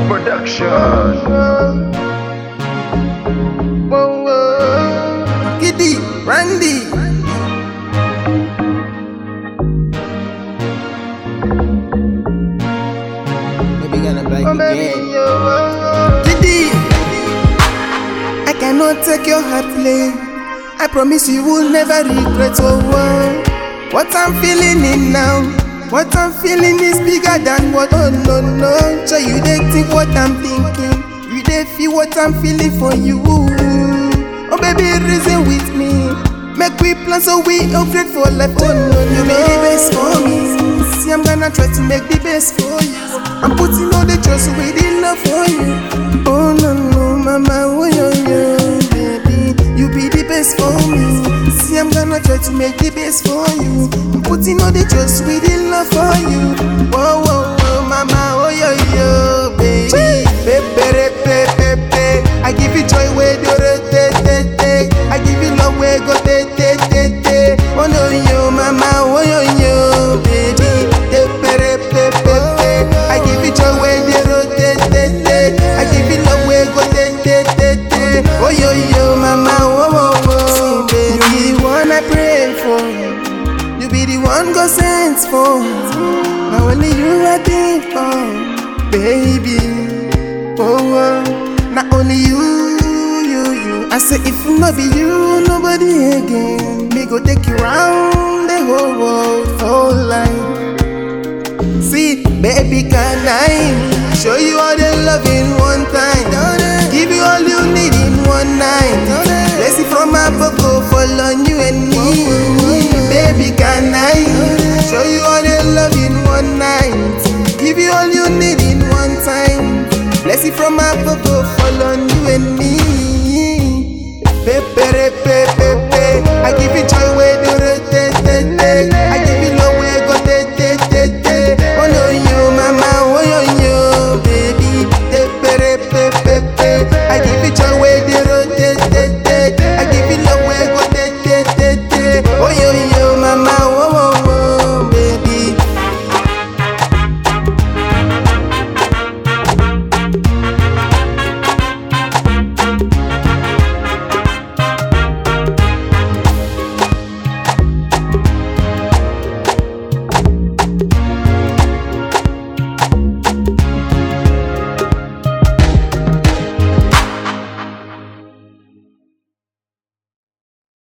Production. Giddy, Randy. Maybe gonna back again. Giddy, I cannot take your heart play. I promise you will never regret. What I'm feeling in now. What I'm feeling is bigger than what. Oh no no. So you dey think what I'm thinking. You dey feel what I'm feeling for you. Oh baby, reason with me. Make we plan so we upgrade for life. Oh no, you be the best for me. See, I'm gonna try to make the best for you. I'm putting all the trust with the love for you. Oh no no, mama, oh yo yo, baby, you be the best for me. See, I'm gonna try to make the best for you. I'm putting all the trust with the love for you. Oh oh oh, mama, oh yo yo, baby, pepe pepe, I give you joy where do I give you love where go te. Oh no yo, mama, oh yo yo, baby, pepe, I give you joy where do I give you love where go te. Oh yo yo, mama, oh baby, you be the one I pray for. You be the one God sends for. Now only you I think for, baby. Oh, not only you. I say if not be you, nobody again. Me go take you round the whole world for life. See, baby, can I show you all the love in one time? Give you all you need in one night. Blessing from above go fall on you and me. Baby, can I show you all the love